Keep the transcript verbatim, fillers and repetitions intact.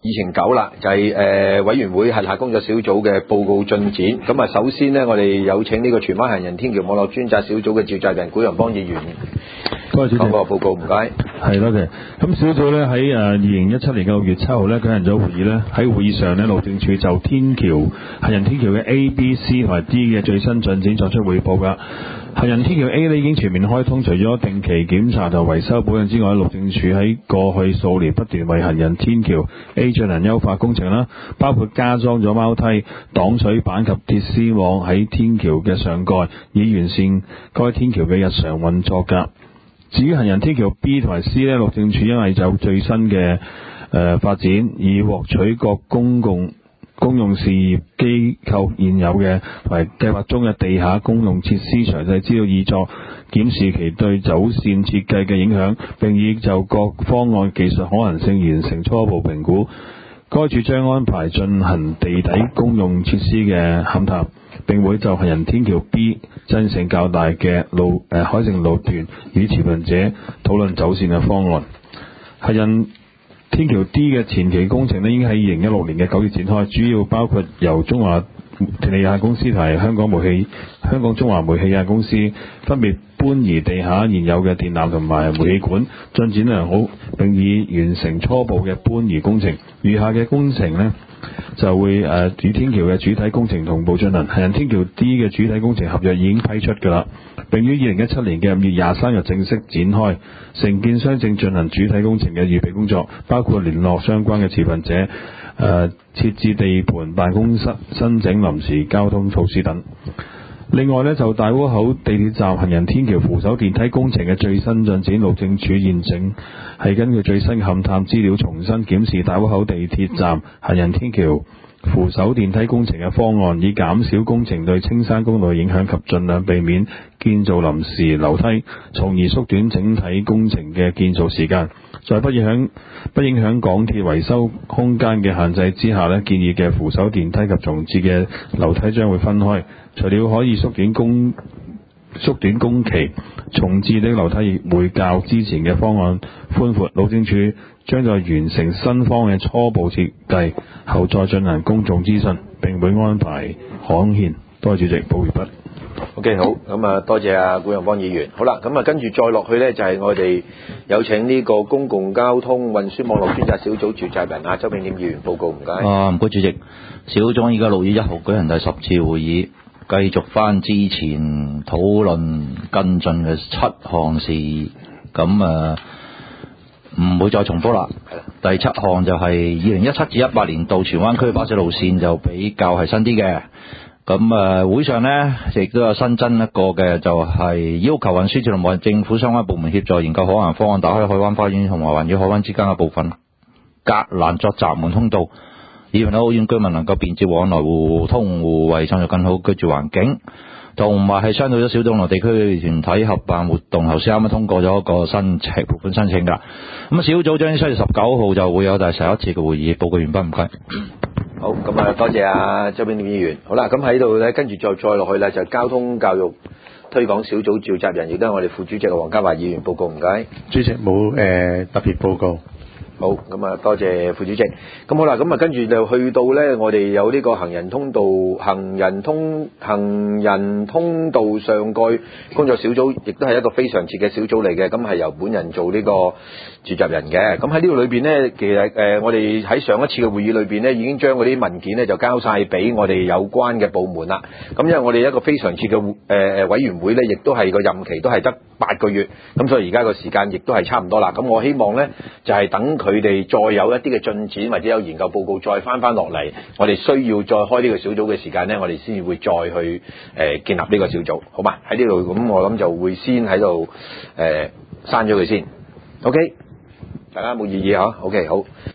議程九啦，就係、是、誒、呃、委員會轄下工作小組嘅報告進展。咁啊，首先呢，我哋有請呢個荃灣行人天橋網絡專責小組嘅召集人古陽邦議員多謝主席。 講個報告，唔該。 係多謝。咁小組呢喺誒二零一七年嘅六月七號呢舉行咗會議呢，喺會議上呢，路政署就天橋行人天橋嘅 A、B、C 同埋 D 嘅最新進展作出匯報㗎。行人天橋 A 呢已經全面開通，除咗定期檢查同維修保養之外，路政署喺過去數年不斷為行人天橋 A 進行優化工程啦，包括加裝咗貓梯、擋水板及鐵絲網喺天橋嘅上蓋，以完善該天橋嘅日常運作㗎。至於行人天橋 B 同埋 C 呢，路政署因為有最新嘅誒、呃、發展，以獲取各公共公用事業機構現有嘅同埋計劃中嘅地下公用設施詳細資料，以作檢視其對走線設計嘅影響，並已就各方案技術可能性完成初步評估。該處將安排進行地底公用設施嘅勘探，並會就行人天橋 B 爭議性較大嘅路誒、呃、海城路段與持份者討論走線嘅方案。行人天橋 D 嘅前期工程咧，已經喺二零一六年嘅九月展開，主要包括由中華電力有限公司同埋香港煤氣、香港中華煤氣有限公司分別搬移地下現有嘅電纜同埋煤氣管，進展良好，並已完成初步嘅搬移工程。餘下嘅工程呢，就會誒與天橋嘅主體工程同步進行。行人天橋 D 嘅主體工程合約已經批出㗎啦，並於二零一七年嘅五月廿三日正式展開。承建商正進行主體工程嘅預備工作，包括聯絡相關嘅持份者、誒、呃、設置地盤、辦公室、申請臨時交通措施等。另外呢，就大窩口地鐵站行人天橋扶手電梯工程嘅最新進展，路政署現正係根據最新勘探資料，重新檢視大窩口地鐵站行人天橋扶手電梯工程嘅方案，以減少工程對青山公路嘅影響及盡量避免建造臨時樓梯，從而縮短整體工程嘅建造時間。在不影響不影響港鐵維修空間嘅限制之下呢，建議嘅扶手電梯及重置嘅樓梯將會分開。除了可以縮短工縮短工期，重置的樓梯亦會較之前嘅方案寬闊。路政署將在完成新方案嘅初步設計後，再進行公眾諮詢，並會安排刊憲。多謝主席，報完畢。 OK， 好，咁啊，多謝啊古陽邦議員。好啦，咁啊，跟住再落去呢，就係、是、我哋有請呢個公共交通運輸網絡專責小組召集人啊周永廉議員報告，唔該。 啊，唔該主席。小組依家六月一號舉行第十次會議，繼續翻之前討論跟進嘅七項事，咁啊唔會再重複啦。第七項就係二零一七至一八年度荃灣區巴士路線就比較係新啲嘅。咁啊，會上呢亦都有新增一個嘅，就係要求運輸署同埋政府相關部門協助研究可行方案，打開海灣花園同埋環繞海灣之間嘅部分隔欄作閘門通道，以便好遠居民能夠便捷往來互通互惠，創造更好居住環境。同埋係商討咗小眾和地區團體合辦活動，頭先啱啱通過咗一個申請撥款申請㗎。咁啊，小組將於七月十九號就會有第十一次嘅會議。報告完畢，唔該。 好，咁啊，多謝啊周永廉議員。好啦，咁喺度咧，跟住再再落去咧，就交通教育推廣小組召集人，亦都係我哋副主席黃家華議員報告，唔該。 主席冇誒、呃、特別報告。 好，咁啊，多謝副主席。咁好啦，咁啊，跟住就去到咧，我哋有呢個行人通道、行人通行人通道上蓋工作小組，亦都係一個非常設嘅小組嚟嘅。咁係由本人做呢個召集人嘅。咁喺呢度裏邊呢，其實誒、呃，我哋喺上一次嘅會議裏邊呢，已經將嗰啲文件呢就交晒俾我哋有關嘅部門啦。咁因為我哋一個非常設嘅誒誒委員會呢，亦都係個任期都係得八個月，咁所以而家個時間亦都係差唔多啦。咁我希望呢，就係、是、等佢哋再有一啲嘅進展，或者有研究報告再翻翻落嚟，我哋需要再開呢個小組嘅時間呢，我哋先至會再去誒、呃、建立呢個小組，好嘛？喺呢度咁，我諗就會先喺度誒刪咗佢先。OK，大家冇異議嚇？OK，好。